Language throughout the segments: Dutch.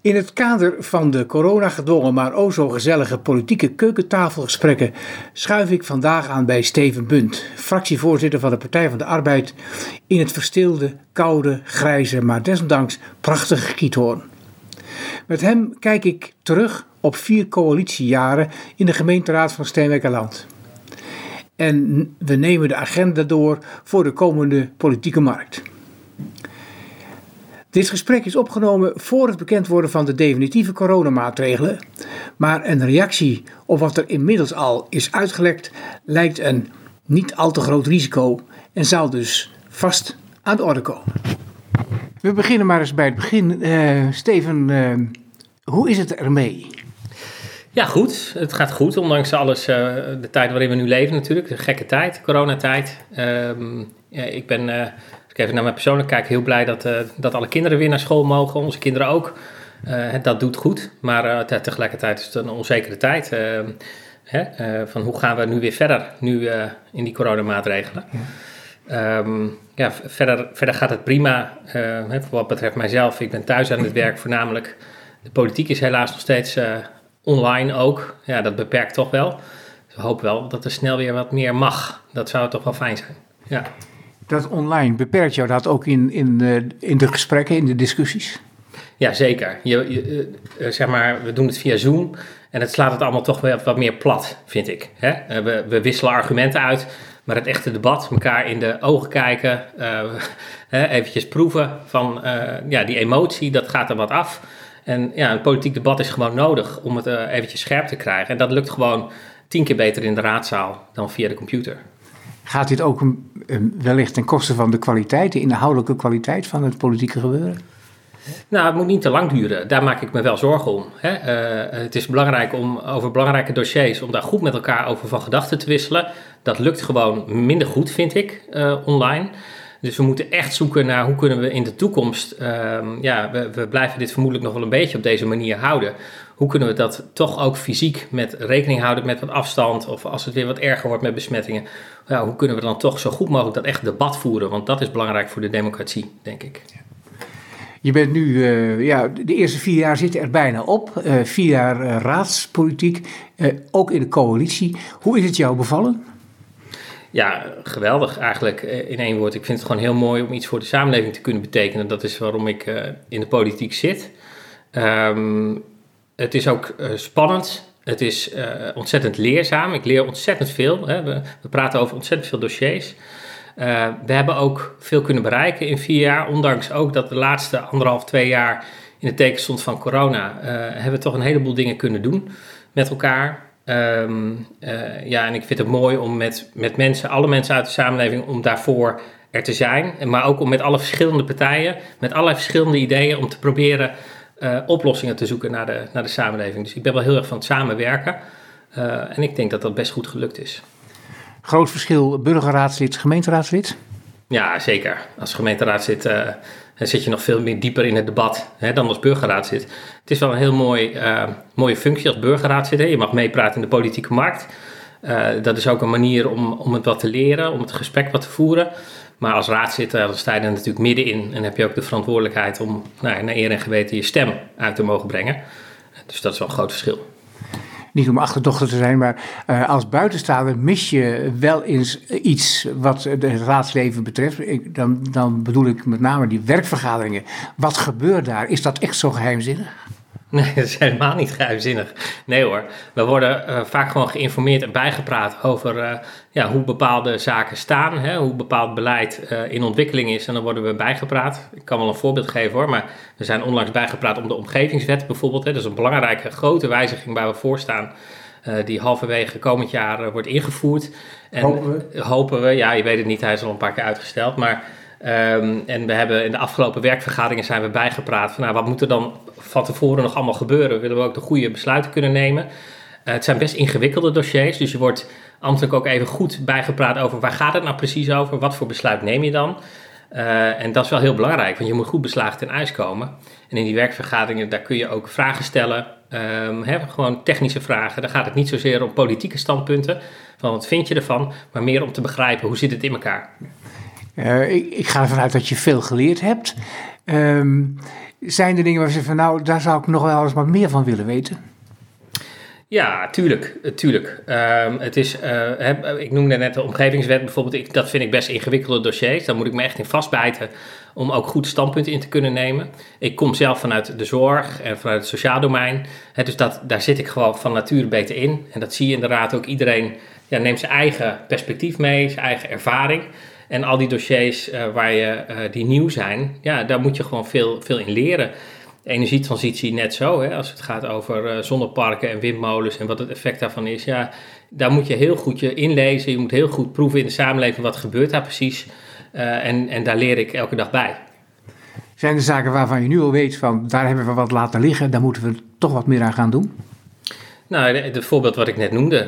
In het kader van de coronagedwongen maar o zo gezellige politieke keukentafelgesprekken schuif ik vandaag aan bij Steven Bunt, fractievoorzitter van de Partij van de Arbeid in het verstilde, koude, grijze, maar desondanks prachtige Giethoorn. Met hem kijk ik terug op 4 coalitiejaren in de gemeenteraad van Steenwijkerland. En we nemen de agenda door voor de komende politieke markt. Dit gesprek is opgenomen voor het bekend worden van de definitieve coronamaatregelen, maar een reactie op wat er inmiddels al is uitgelekt lijkt een niet al te groot risico en zal dus vast aan de orde komen. We beginnen maar eens bij het begin. Steven, hoe is het ermee? Ja, goed. Het gaat goed, ondanks alles. De tijd waarin we nu leven natuurlijk. De gekke tijd, coronatijd. Ik ben, als ik even naar mijn persoonlijk kijk, heel blij dat alle kinderen weer naar school mogen. Onze kinderen ook. Dat doet goed. Maar tegelijkertijd is het een onzekere tijd. Van hoe gaan we nu weer verder, nu in die coronamaatregelen. Verder gaat het prima. Voor wat betreft mijzelf, ik ben thuis aan het werk voornamelijk. De politiek is helaas nog steeds online ook. Ja, dat beperkt toch wel. Dus we hopen wel dat er snel weer wat meer mag. Dat zou toch wel fijn zijn. Ja. Dat online, beperkt jou dat ook in de gesprekken, in de discussies? Ja, zeker. Zeg maar, we doen het via Zoom en het slaat het allemaal toch wel wat meer plat, vind ik. We wisselen argumenten uit, maar het echte debat, elkaar in de ogen kijken, eventjes proeven van die emotie, dat gaat er wat af. En ja, een politiek debat is gewoon nodig om het eventjes scherp te krijgen. En dat lukt gewoon 10 keer beter in de raadzaal dan via de computer. Gaat dit ook wellicht ten koste van de kwaliteit, de inhoudelijke kwaliteit van het politieke gebeuren? Nou, het moet niet te lang duren. Daar maak ik me wel zorgen om. Het is belangrijk om over belangrijke dossiers, om daar goed met elkaar over van gedachten te wisselen. Dat lukt gewoon minder goed, vind ik, online. Dus we moeten echt zoeken naar hoe kunnen we in de toekomst, we blijven dit vermoedelijk nog wel een beetje op deze manier houden. Hoe kunnen we dat toch ook fysiek met rekening houden met wat afstand of als het weer wat erger wordt met besmettingen. Ja, hoe kunnen we dan toch zo goed mogelijk dat echt debat voeren? Want dat is belangrijk voor de democratie, denk ik. Je bent nu, de eerste 4 jaar zitten er bijna op. 4 jaar raadspolitiek, ook in de coalitie. Hoe is het jou bevallen? Ja, geweldig eigenlijk in 1 woord. Ik vind het gewoon heel mooi om iets voor de samenleving te kunnen betekenen. Dat is waarom ik in de politiek zit. Het is ook spannend. Het is ontzettend leerzaam. Ik leer ontzettend veel. We praten over ontzettend veel dossiers. We hebben ook veel kunnen bereiken in 4 jaar. Ondanks ook dat de laatste 1,5-2 jaar in het teken stond van corona. Hebben we toch een heleboel dingen kunnen doen met elkaar. En ik vind het mooi om met mensen, alle mensen uit de samenleving, om daarvoor er te zijn. Maar ook om met alle verschillende partijen, met allerlei verschillende ideeën, om te proberen oplossingen te zoeken naar de samenleving. Dus ik ben wel heel erg van het samenwerken. En ik denk dat dat best goed gelukt is. Groot verschil burgerraadslid, gemeenteraadslid? Ja, zeker. Als gemeenteraadslid zit je nog veel meer dieper in het debat dan als burgerraadslid. Het is wel een heel mooie functie als burgerraadslid. Je mag meepraten in de politieke markt. Dat is ook een manier om het wat te leren, om het gesprek wat te voeren. Maar als raadslid dan sta je er natuurlijk middenin en heb je ook de verantwoordelijkheid om naar eer en geweten je stem uit te mogen brengen. Dus dat is wel een groot verschil. Niet om achterdochter te zijn, maar als buitenstaander mis je wel eens iets wat het raadsleven betreft. Dan bedoel ik met name die werkvergaderingen. Wat gebeurt daar? Is dat echt zo geheimzinnig? Nee, dat is helemaal niet geheimzinnig. Nee hoor, we worden vaak gewoon geïnformeerd en bijgepraat over hoe bepaalde zaken staan. Hoe bepaald beleid in ontwikkeling is en dan worden we bijgepraat. Ik kan wel een voorbeeld geven hoor, maar we zijn onlangs bijgepraat om de omgevingswet bijvoorbeeld. Dat is een belangrijke grote wijziging waar we voor staan. Die halverwege komend jaar wordt ingevoerd. En hopen we, ja je weet het niet, hij is al een paar keer uitgesteld, maar... en we hebben in de afgelopen werkvergaderingen zijn we bijgepraat van wat moet er dan van tevoren nog allemaal gebeuren? Willen we ook de goede besluiten kunnen nemen? Het zijn best ingewikkelde dossiers, dus je wordt ambtelijk ook even goed bijgepraat over waar gaat het nou precies over? Wat voor besluit neem je dan? En dat is wel heel belangrijk, want je moet goed beslagen ten ijs komen. En in die werkvergaderingen, daar kun je ook vragen stellen, gewoon technische vragen. Daar gaat het niet zozeer om politieke standpunten, van wat vind je ervan, maar meer om te begrijpen hoe zit het in elkaar. Ik ga ervan uit dat je veel geleerd hebt. Zijn er dingen waar ze zeggen van nou, daar zou ik nog wel eens wat meer van willen weten? Ja, tuurlijk. Het is, ik noemde net de omgevingswet bijvoorbeeld. Dat vind ik best ingewikkelde dossiers. Daar moet ik me echt in vastbijten om ook goed standpunten in te kunnen nemen. Ik kom zelf vanuit de zorg en vanuit het sociaal domein. Dus daar zit ik gewoon van nature beter in. En dat zie je inderdaad ook. Iedereen neemt zijn eigen perspectief mee, zijn eigen ervaring. En al die dossiers die nieuw zijn, daar moet je gewoon veel in leren. Energietransitie net zo, als het gaat over zonneparken en windmolens en wat het effect daarvan is. Ja, daar moet je heel goed je inlezen. Je moet heel goed proeven in de samenleving wat gebeurt daar precies. En daar leer ik elke dag bij. Zijn er zaken waarvan je nu al weet van daar hebben we wat laten liggen, daar moeten we toch wat meer aan gaan doen? Nou, het voorbeeld wat ik net noemde,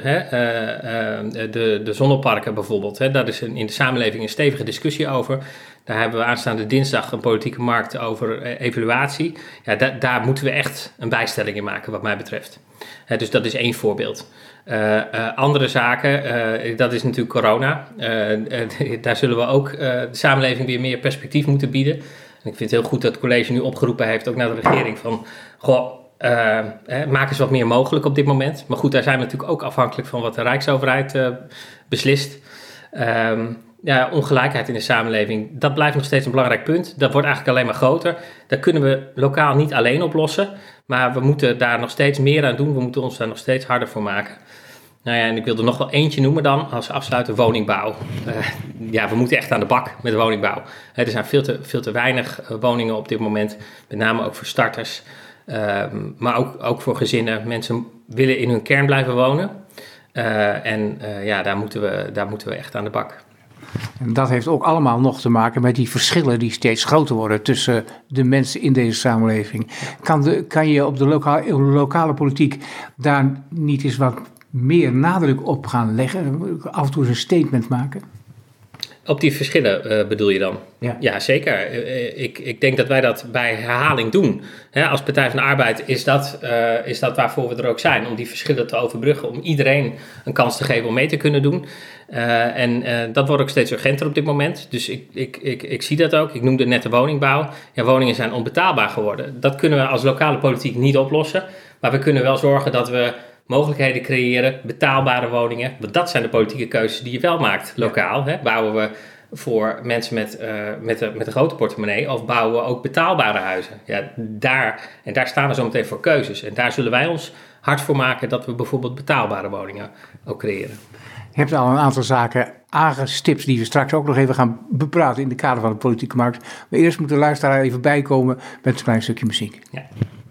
de zonneparken bijvoorbeeld, daar is in de samenleving een stevige discussie over. Daar hebben we aanstaande dinsdag een politieke markt over evaluatie. Ja, daar moeten we echt een bijstelling in maken wat mij betreft. Dus dat is één voorbeeld. Andere zaken, dat is natuurlijk corona. Daar zullen we ook de samenleving weer meer perspectief moeten bieden. En ik vind het heel goed dat het college nu opgeroepen heeft, ook naar de regering, van maak eens wat meer mogelijk op dit moment. Maar goed, daar zijn we natuurlijk ook afhankelijk van wat de Rijksoverheid beslist. Ongelijkheid in de samenleving, dat blijft nog steeds een belangrijk punt. Dat wordt eigenlijk alleen maar groter. Dat kunnen we lokaal niet alleen oplossen. Maar we moeten daar nog steeds meer aan doen. We moeten ons daar nog steeds harder voor maken. En ik wil er nog wel eentje noemen dan, als afsluiter woningbouw. We moeten echt aan de bak met woningbouw. Er zijn veel te weinig woningen op dit moment. Met name ook voor starters. Maar ook voor gezinnen. Mensen willen in hun kern blijven wonen. Daar moeten we echt aan de bak. En dat heeft ook allemaal nog te maken met die verschillen die steeds groter worden tussen de mensen in deze samenleving. Kan je op de lokale politiek daar niet eens wat meer nadruk op gaan leggen? Af en toe een statement maken? Op die verschillen bedoel je dan? Ja, zeker. Ik denk dat wij dat bij herhaling doen. Als Partij van de Arbeid is dat waarvoor we er ook zijn. Om die verschillen te overbruggen. Om iedereen een kans te geven om mee te kunnen doen. Dat wordt ook steeds urgenter op dit moment. Dus ik zie dat ook. Ik noemde net de woningbouw. Ja, woningen zijn onbetaalbaar geworden. Dat kunnen we als lokale politiek niet oplossen. Maar we kunnen wel zorgen dat we mogelijkheden creëren, betaalbare woningen. Want dat zijn de politieke keuzes die je wel maakt lokaal. Bouwen we voor mensen met een grote portemonnee of bouwen we ook betaalbare huizen? Ja, daar staan we zo meteen voor keuzes. En daar zullen wij ons hard voor maken dat we bijvoorbeeld betaalbare woningen ook creëren. Je hebt al een aantal zaken aangestipt die we straks ook nog even gaan bepraten in de kader van de politieke markt. Maar eerst moet de luisteraar even bijkomen met een klein stukje muziek. Ja.